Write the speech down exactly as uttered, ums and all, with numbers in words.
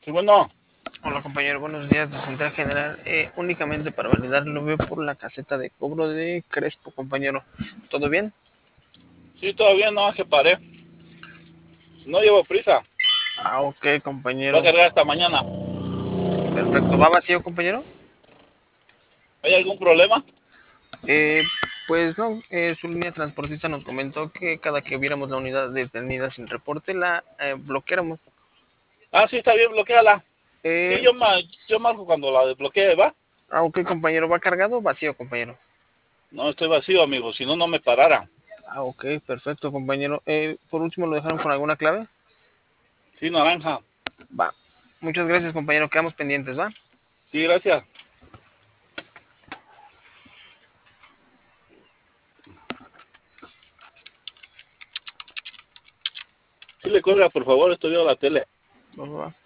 Sí, bueno, Hola compañero, buenos días de Central General. Eh, únicamente para validar, lo veo por la caseta de cobro de Crespo, compañero. ¿Todo bien? sí, todavía no, que paré. No llevo prisa. Ah, ok, Va a compañero. cargar esta mañana. Perfecto. ¿Va vacío, compañero? ¿Hay algún problema? Eh, pues no, eh, su línea transportista nos comentó que cada que viéramos la unidad detenida sin reporte, la eh, bloqueáramos. Ah, sí, está bien, bloqueala. Sí, Eh, yo, ma yo marco cuando la desbloquee, ¿va? ah, ok, compañero. ¿Va cargado o vacío, compañero? No, estoy vacío, amigo, si no, no me parara. Ah, ok, perfecto, compañero. Eh, por último, ¿lo dejaron con alguna clave? Sí, naranja. Va. Muchas gracias, compañero. Quedamos pendientes, ¿va? Sí, gracias. Sí, le cuelga, por favor, estoy viendo la tele. Va, va, va.